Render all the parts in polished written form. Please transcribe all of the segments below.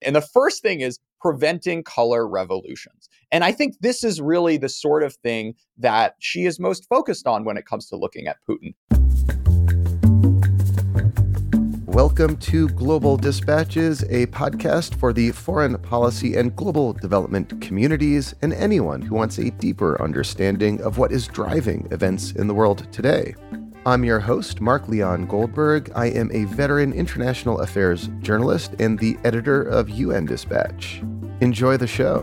And the first thing is preventing color revolutions. And I think this is really the sort of thing that she is most focused on when it comes to looking at Putin. Welcome to Global Dispatches, a podcast for the foreign policy and global development communities and anyone who wants a deeper understanding of what is driving events in the world today. I'm your host, Mark Leon Goldberg. I am a veteran international affairs journalist and the editor of UN Dispatch. Enjoy the show.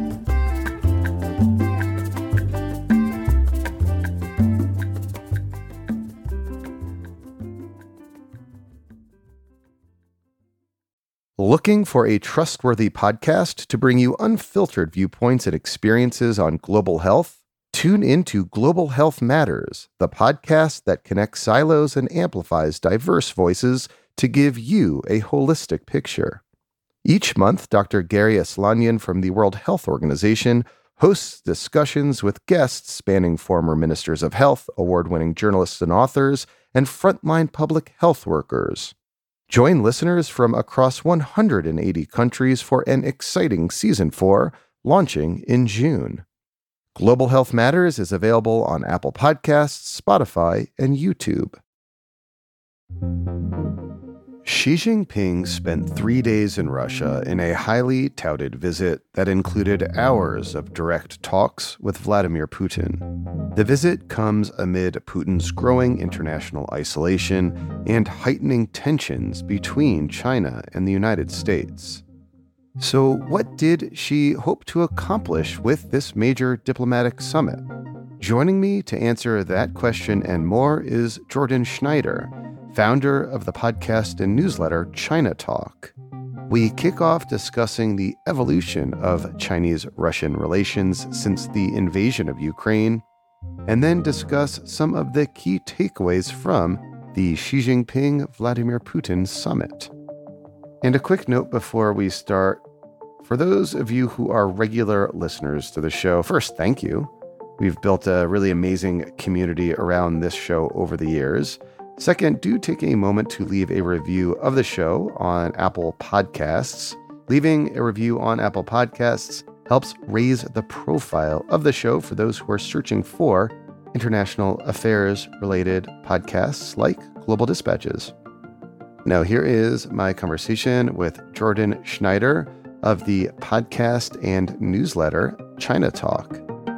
Looking for a trustworthy podcast to bring you unfiltered viewpoints and experiences on global health? Tune into Global Health Matters, the podcast that connects silos and amplifies diverse voices to give you a holistic picture. Each month, Dr. Gary Aslanyan from the World Health Organization hosts discussions with guests spanning former ministers of health, award-winning journalists and authors, and frontline public health workers. Join listeners from across 180 countries for an exciting Season 4, launching in June. Global Health Matters is available on Apple Podcasts, Spotify, and YouTube. Xi Jinping spent 3 days in Russia in a highly touted visit that included hours of direct talks with Vladimir Putin. The visit comes amid Putin's growing international isolation and heightening tensions between China and the United States. So, what did Xi hope to accomplish with this major diplomatic summit? Joining me to answer that question and more is Jordan Schneider, founder of the podcast and newsletter China Talk. We kick off discussing the evolution of Chinese-Russian relations since the invasion of Ukraine, and then discuss some of the key takeaways from the Xi Jinping-Vladimir Putin summit. And a quick note before we start. For those of you who are regular listeners to the show, first, thank you. We've built a really amazing community around this show over the years. Second, do take a moment to leave a review of the show on Apple Podcasts. Leaving a review on Apple Podcasts helps raise the profile of the show for those who are searching for international affairs-related podcasts like Global Dispatches. Now, here is my conversation with Jordan Schneider of the podcast and newsletter China Talk.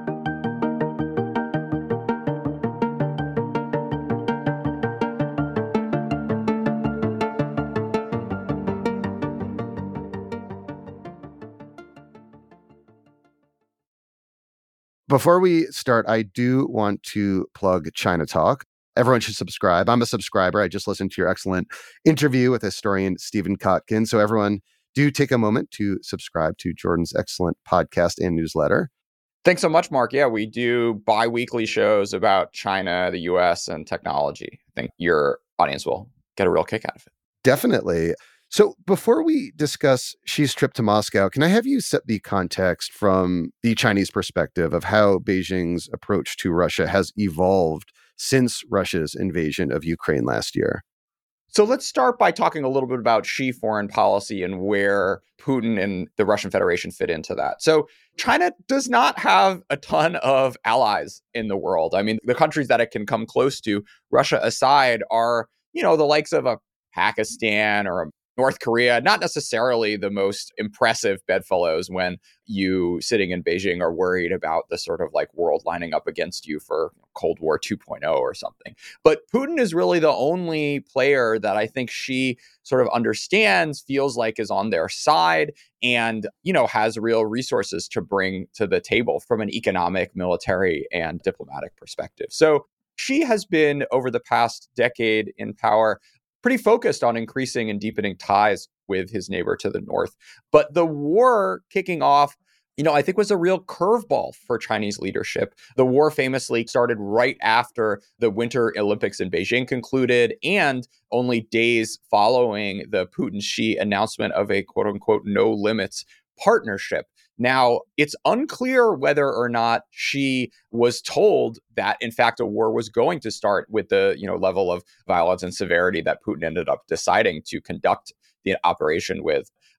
Before we start, I do want to plug China Talk. Everyone should subscribe. I'm a subscriber. I just listened to your excellent interview with historian Stephen Kotkin. So everyone, do take a moment to subscribe to Jordan's excellent podcast and newsletter. Thanks so much, Mark. Yeah, we do bi-weekly shows about China, the US, and technology. I think your audience will get a real kick out of it. Definitely. So before we discuss Xi's trip to Moscow, can I have you set the context from the Chinese perspective of how Beijing's approach to Russia has evolved since Russia's invasion of Ukraine last year? So let's start by talking a little bit about Xi foreign policy and where Putin and the Russian Federation fit into that. So China does not have a ton of allies in the world. I mean, the countries that it can come close to, Russia aside, are, the likes of a Pakistan or a North Korea, not necessarily the most impressive bedfellows when you sitting in Beijing are worried about the sort of like world lining up against you for Cold War 2.0 or something. But Putin is really the only player that I think Xi sort of understands, feels like is on their side, and, has real resources to bring to the table from an economic, military, and diplomatic perspective. So Xi has been, over the past decade in power, pretty focused on increasing and deepening ties with his neighbor to the north. But the war kicking off, I think was a real curveball for Chinese leadership. The war famously started right after the Winter Olympics in Beijing concluded, and only days following the Putin-Xi announcement of a quote-unquote no limits partnership. Now, it's unclear whether or not Xi was told that, in fact, a war was going to start with the level of violence and severity that Putin ended up deciding to conduct the operation with.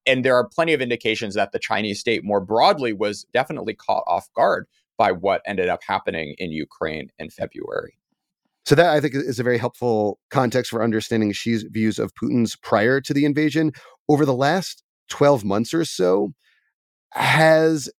And there are plenty of indications that the Chinese state more broadly was definitely caught off guard by what ended up happening in Ukraine in February. So that, I think, is a very helpful context for understanding Xi's views of Putin's prior to the invasion. Over the last 12 months or so, has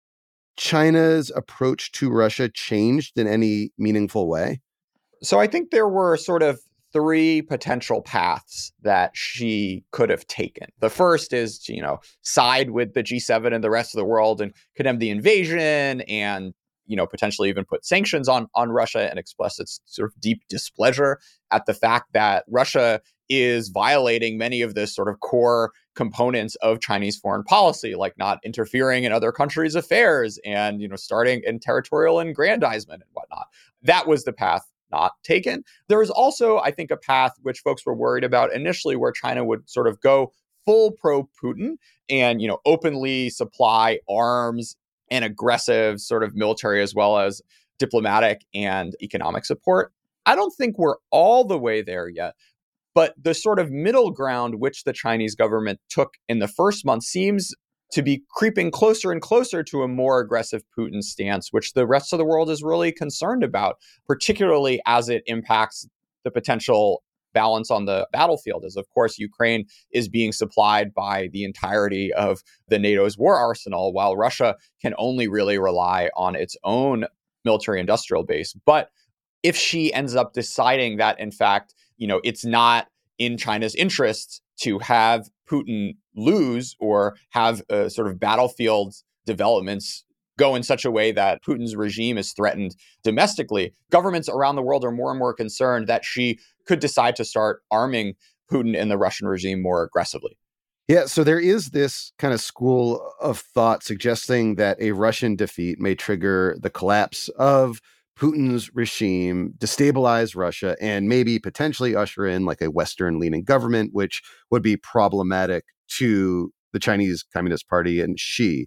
China's approach to Russia changed in any meaningful way? So I think there were sort of three potential paths that she could have taken. The first is to, side with the G7 and the rest of the world and condemn the invasion and, potentially even put sanctions on Russia and express its sort of deep displeasure at the fact that Russia is violating many of the sort of core components of Chinese foreign policy, like not interfering in other countries' affairs and, starting in territorial aggrandizement and whatnot. That was the path not taken. There was also, I think, a path which folks were worried about initially where China would sort of go full pro-Putin and, openly supply arms and aggressive sort of military as well as diplomatic and economic support. I don't think we're all the way there yet. But the sort of middle ground which the Chinese government took in the first month seems to be creeping closer and closer to a more aggressive Putin stance, which the rest of the world is really concerned about, particularly as it impacts the potential balance on the battlefield. As, of course, Ukraine is being supplied by the entirety of the NATO's war arsenal, while Russia can only really rely on its own military industrial base. But if she ends up deciding that, in fact, it's not in China's interests to have Putin lose or have sort of battlefield developments go in such a way that Putin's regime is threatened domestically, governments around the world are more and more concerned that she could decide to start arming Putin and the Russian regime more aggressively. Yeah, so there is this kind of school of thought suggesting that a Russian defeat may trigger the collapse of Putin's regime, destabilize Russia, and maybe potentially usher in like a Western-leaning government, which would be problematic to the Chinese Communist Party and Xi.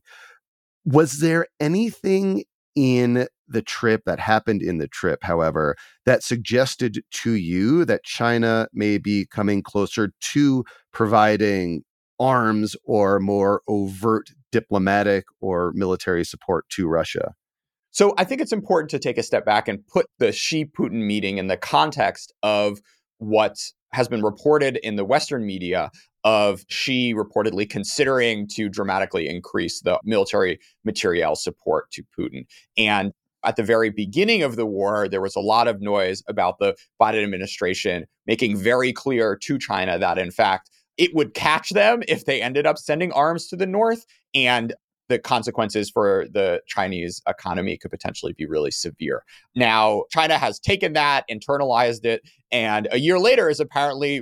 Was there anything in the trip that happened in the trip, however, that suggested to you that China may be coming closer to providing arms or more overt diplomatic or military support to Russia? So I think it's important to take a step back and put the Xi-Putin meeting in the context of what has been reported in the Western media of Xi reportedly considering to dramatically increase the military materiel support to Putin. And at the very beginning of the war, there was a lot of noise about the Biden administration making very clear to China that, in fact, it would catch them if they ended up sending arms to the north, and the consequences for the Chinese economy could potentially be really severe. Now, China has taken that, internalized it, and a year later is apparently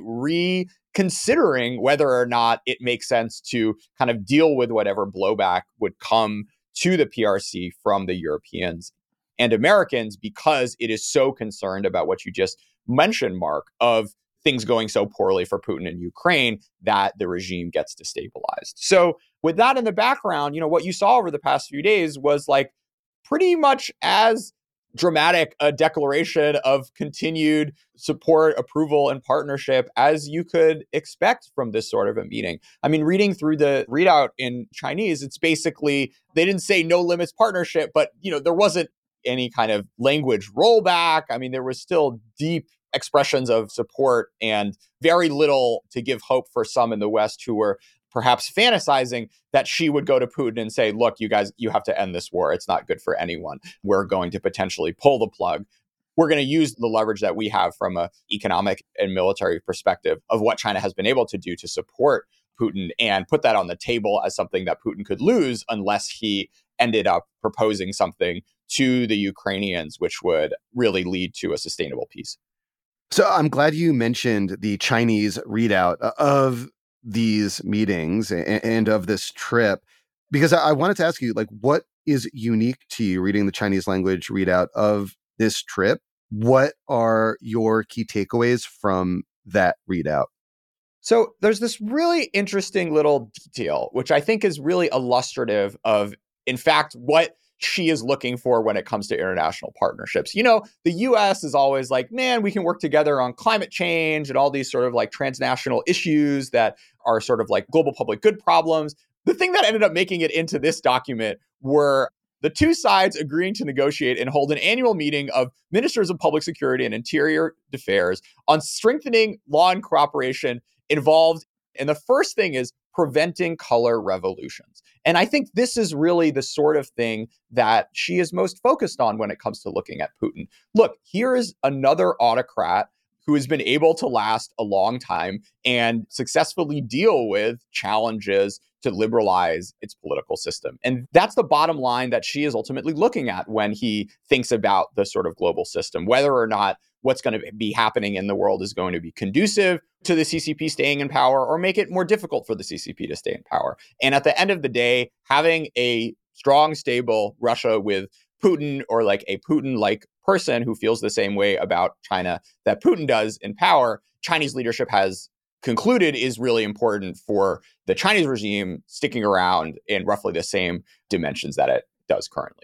reconsidering whether or not it makes sense to kind of deal with whatever blowback would come to the PRC from the Europeans and Americans, because it is so concerned about what you just mentioned, Mark, of things going so poorly for Putin in Ukraine that the regime gets destabilized. So with that in the background, what you saw over the past few days was like pretty much as dramatic a declaration of continued support, approval, and partnership as you could expect from this sort of a meeting. I mean, reading through the readout in Chinese, it's basically, they didn't say no limits partnership, but, there wasn't any kind of language rollback. I mean, there was still deep expressions of support and very little to give hope for some in the West who were perhaps fantasizing that she would go to Putin and say, look, you guys, you have to end this war. It's not good for anyone. We're going to potentially pull the plug. We're going to use the leverage that we have from an economic and military perspective of what China has been able to do to support Putin and put that on the table as something that Putin could lose unless he ended up proposing something to the Ukrainians, which would really lead to a sustainable peace. So I'm glad you mentioned the Chinese readout of these meetings and of this trip, because I wanted to ask you, like, what is unique to you reading the Chinese language readout of this trip? What are your key takeaways from that readout? So there's this really interesting little detail, which I think is really illustrative of, in fact, what Xi is looking for when it comes to international partnerships. The US is always like, man, we can work together on climate change and all these sort of like transnational issues that are sort of like global public good problems. the thing that ended up making it into this document were the two sides agreeing to negotiate and hold an annual meeting of ministers of public security and interior affairs on strengthening law and cooperation involved. And the first thing is preventing color revolutions. And I think this is really the sort of thing that she is most focused on when it comes to looking at Putin. Look, here is another autocrat who has been able to last a long time and successfully deal with challenges to liberalize its political system. And that's the bottom line that she is ultimately looking at when he thinks about the sort of global system, whether or not what's going to be happening in the world is going to be conducive to the CCP staying in power or make it more difficult for the CCP to stay in power. And at the end of the day, having a strong, stable Russia with Putin, or like a Putin-like person who feels the same way about China that Putin does in power, Chinese leadership has concluded is really important for the Chinese regime sticking around in roughly the same dimensions that it does currently.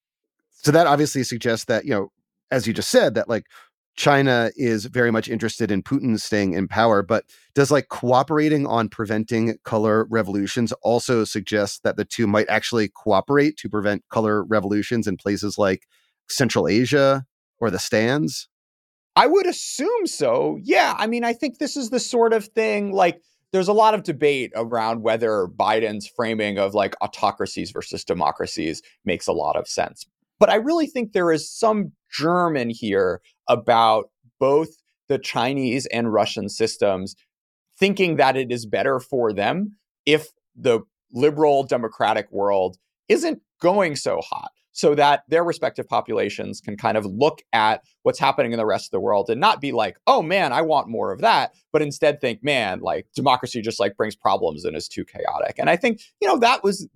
So that obviously suggests that, as you just said, that like China is very much interested in Putin staying in power, but does like cooperating on preventing color revolutions also suggest that the two might actually cooperate to prevent color revolutions in places like Central Asia or the Stans? I would assume so. Yeah. I mean, I think this is the sort of thing, like, there's a lot of debate around whether Biden's framing of like autocracies versus democracies makes a lot of sense. But I really think there is some germ in here about both the Chinese and Russian systems thinking that it is better for them if the liberal democratic world isn't going so hot, so that their respective populations can kind of look at what's happening in the rest of the world and not be like, oh man, I want more of that, but instead think, man, like democracy just like brings problems and is too chaotic. And I think, that was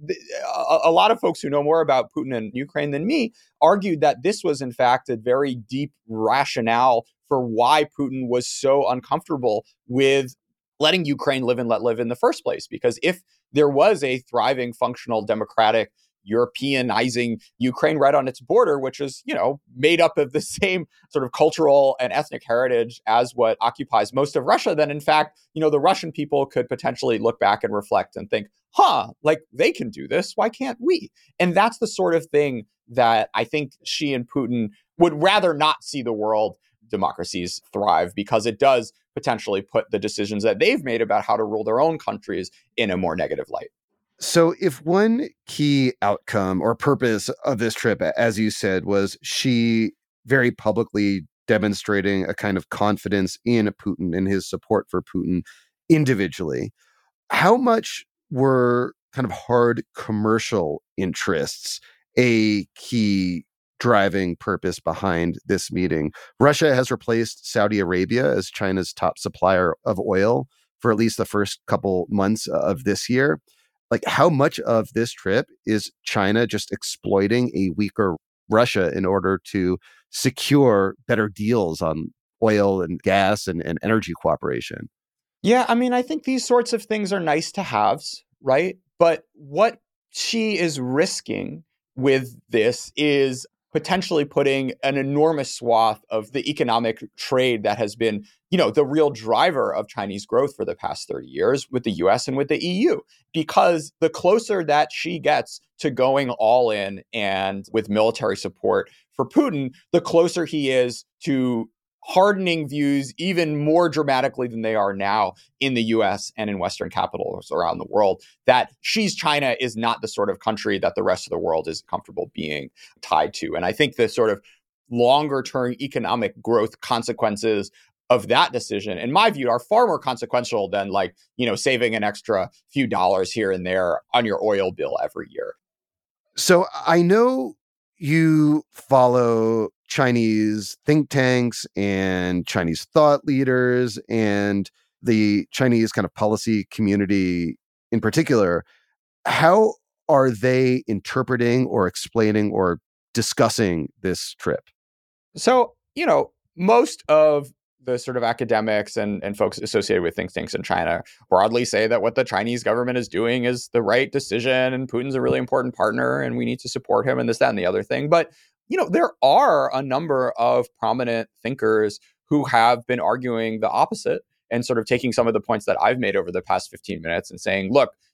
a lot of folks who know more about Putin and Ukraine than me argued that this was in fact a very deep rationale for why Putin was so uncomfortable with letting Ukraine live and let live in the first place. Because if there was a thriving, functional, democratic, Europeanizing Ukraine right on its border, which is, made up of the same sort of cultural and ethnic heritage as what occupies most of Russia, then in fact, the Russian people could potentially look back and reflect and think, like they can do this. Why can't we? And that's the sort of thing that I think Xi and Putin would rather not see the world democracies thrive, because it does potentially put the decisions that they've made about how to rule their own countries in a more negative light. So if one key outcome or purpose of this trip, as you said, was Xi very publicly demonstrating a kind of confidence in Putin and his support for Putin individually, how much were kind of hard commercial interests a key driving purpose behind this meeting? Russia has replaced Saudi Arabia as China's top supplier of oil for at least the first couple months of this year. Like, how much of this trip is China just exploiting a weaker Russia in order to secure better deals on oil and gas and energy cooperation? Yeah, I mean, I think these sorts of things are nice to haves, right? But what she is risking with this is potentially putting an enormous swath of the economic trade that has been, the real driver of Chinese growth for the past 30 years with the US and with the EU. Because the closer that she gets to going all in and with military support for Putin, the closer he is to hardening views even more dramatically than they are now in the US and in Western capitals around the world, that Xi's China is not the sort of country that the rest of the world is comfortable being tied to. And I think the sort of longer term economic growth consequences of that decision, in my view, are far more consequential than saving an extra few dollars here and there on your oil bill every year. So I know you follow Chinese think tanks and Chinese thought leaders and the Chinese kind of policy community in particular. How are they interpreting or explaining or discussing this trip? So, most of the sort of academics and folks associated with think tanks in China broadly say that what the Chinese government is doing is the right decision, and Putin's a really important partner and we need to support him and this, that, and the other thing. But, there are a number of prominent thinkers who have been arguing the opposite and sort of taking some of the points that I've made over the past 15 minutes and saying, look,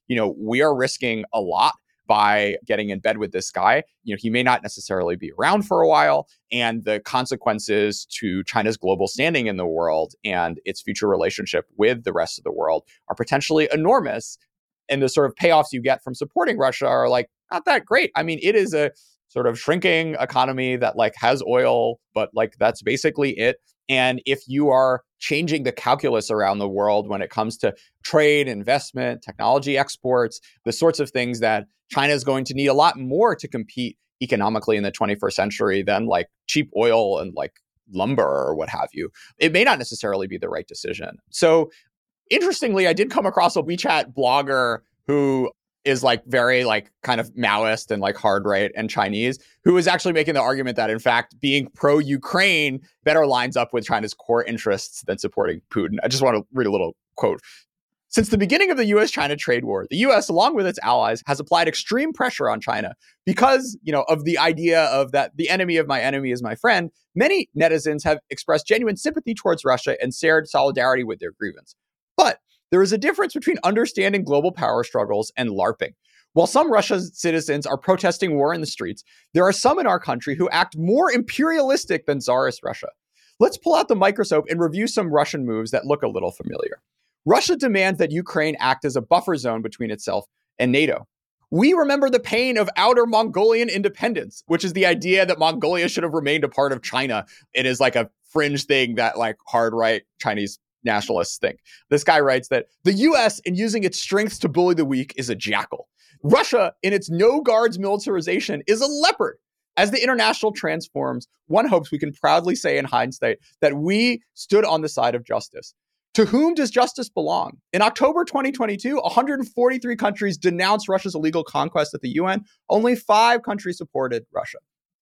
we are risking a lot by getting in bed with this guy. He may not necessarily be around for a while, and the consequences to China's global standing in the world and its future relationship with the rest of the world are potentially enormous. And the sort of payoffs you get from supporting Russia are like not that great. I mean, it is a sort of shrinking economy that like has oil, but like that's basically it. And if you are changing the calculus around the world when it comes to trade, investment, technology exports, the sorts of things that China is going to need a lot more to compete economically in the 21st century than like cheap oil and like lumber or what have you, it may not necessarily be the right decision. So interestingly, I did come across a WeChat blogger who is like very like kind of Maoist and like hard right and Chinese, who is actually making the argument that in fact being pro-Ukraine better lines up with China's core interests than supporting Putin. I just want to read a little quote. Since the beginning of the US-China trade war, the US, along with its allies, has applied extreme pressure on China because, of the idea of that the enemy of my enemy is my friend. Many netizens have expressed genuine sympathy towards Russia and shared solidarity with their grievance. But there is a difference between understanding global power struggles and LARPing. While some Russian citizens are protesting war in the streets, there are some in our country who act more imperialistic than Tsarist Russia. Let's pull out the microscope and review some Russian moves that look a little familiar. Russia demands that Ukraine act as a buffer zone between itself and NATO. We remember the pain of outer Mongolian independence, which is the idea that Mongolia should have remained a part of China. It is like a fringe thing that like hard right Chinese nationalists think. This guy writes that the US, in using its strengths to bully the weak, is a jackal. Russia, in its no guards militarization, is a leopard. As the international transforms, one hopes we can proudly say in hindsight that we stood on the side of justice. To whom does justice belong? In October 2022, 143 countries denounced Russia's illegal conquest at the UN. Only 5 countries supported Russia.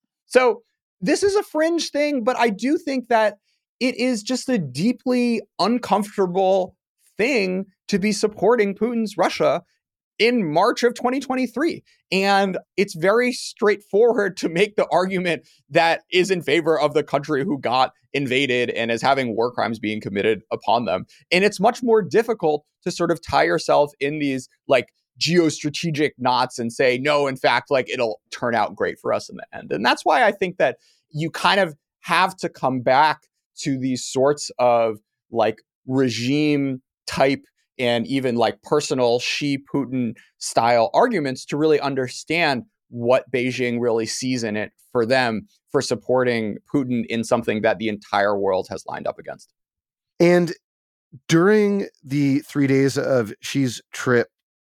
So this is a fringe thing, but I do think that it is just a deeply uncomfortable thing to be supporting Putin's Russia in March of 2023. And it's very straightforward to make the argument that is in favor of the country who got invaded and is having war crimes being committed upon them. And it's much more difficult to sort of tie yourself in these like geostrategic knots and say, no, in fact, like it'll turn out great for us in the end. And that's why I think that you kind of have to come back to these sorts of like regime type and even like personal Xi Putin style arguments to really understand what Beijing really sees in it for them for supporting Putin in something that the entire world has lined up against. And during the 3 days of Xi's trip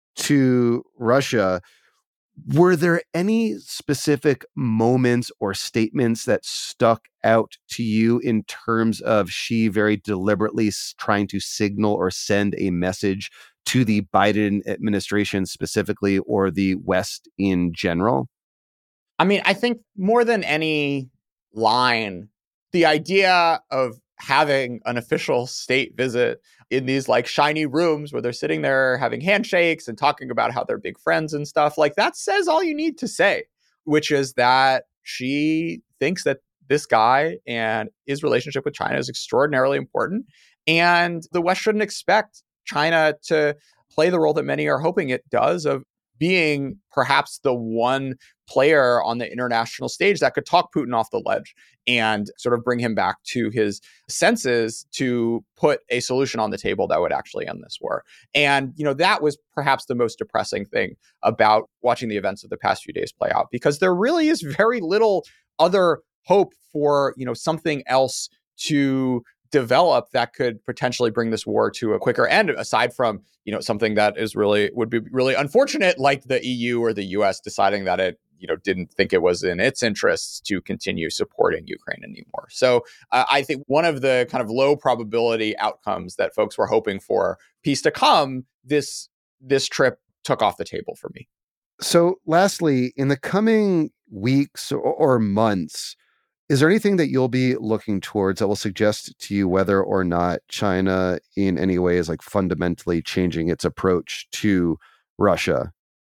to Russia, were there any specific moments or statements that stuck out to you in terms of Xi very deliberately trying to signal or send a message to the Biden administration specifically or the West in general? I mean, I think more than any line, the idea of having an official state visit in these like shiny rooms where they're sitting there having handshakes and talking about how they're big friends and stuff, like that says all you need to say, which is that she thinks that this guy and his relationship with China is extraordinarily important. And the West shouldn't expect China to play the role that many are hoping it does of being perhaps the one player on the international stage that could talk Putin off the ledge and sort of bring him back to his senses to put a solution on the table that would actually end this war. And, that was perhaps the most depressing thing about watching the events of the past few days play out, because there really is very little other hope for, something else to develop that could potentially bring this war to a quicker end, aside from, something that is would be really unfortunate, like the EU or the US deciding that it, didn't think it was in its interests to continue supporting Ukraine anymore. So I think one of the kind of low probability outcomes that folks were hoping for peace to come, this trip took off the table for me. So lastly, in the coming weeks or months, is there anything that you'll be looking towards that will suggest to you whether or not China in any way is like fundamentally changing its approach to Russia?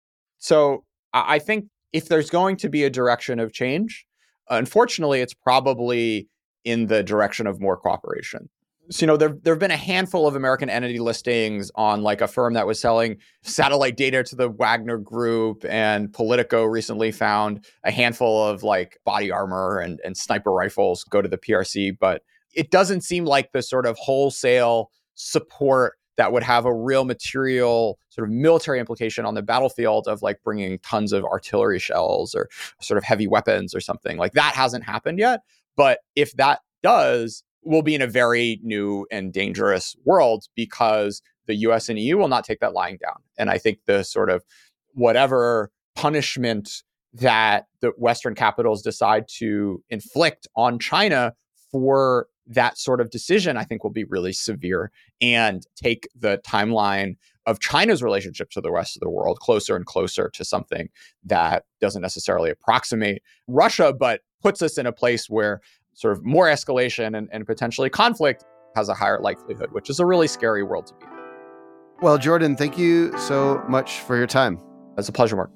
So I think if there's going to be a direction of change, unfortunately, it's probably in the direction of more cooperation. So, there have been a handful of American entity listings on like a firm that was selling satellite data to the Wagner Group, and Politico recently found a handful of like body armor and sniper rifles go to the PRC. But it doesn't seem like the sort of wholesale support that would have a real material sort of military implication on the battlefield of like bringing tons of artillery shells or sort of heavy weapons or something. Like that hasn't happened yet. But if that does, we'll be in a very new and dangerous world because the US and EU will not take that lying down. And I think the sort of whatever punishment that the Western capitals decide to inflict on China for that sort of decision, I think will be really severe and take the timeline of China's relationship to the rest of the world closer and closer to something that doesn't necessarily approximate Russia, but puts us in a place where sort of more escalation and potentially conflict has a higher likelihood, which is a really scary world to be in. Well, Jordan, thank you so much for your time. It's a pleasure, Mark.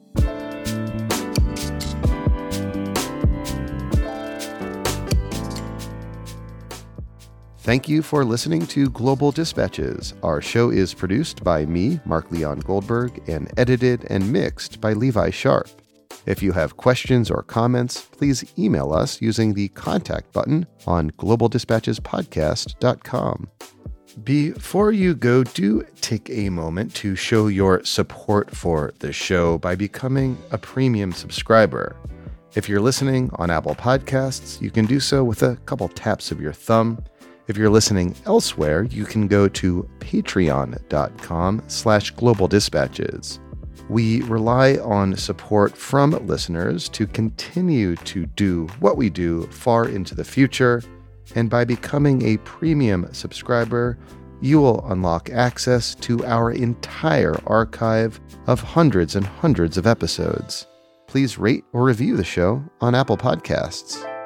Thank you for listening to Global Dispatches. Our show is produced by me, Mark Leon Goldberg, and edited and mixed by Levi Sharp. If you have questions or comments, please email us using the contact button on globaldispatchespodcast.com. Before you go, do take a moment to show your support for the show by becoming a premium subscriber. If you're listening on Apple Podcasts, you can do so with a couple taps of your thumb. If you're listening elsewhere, you can go to patreon.com/globaldispatches. We rely on support from listeners to continue to do what we do far into the future, and by becoming a premium subscriber, you will unlock access to our entire archive of hundreds and hundreds of episodes. Please rate or review the show on Apple Podcasts.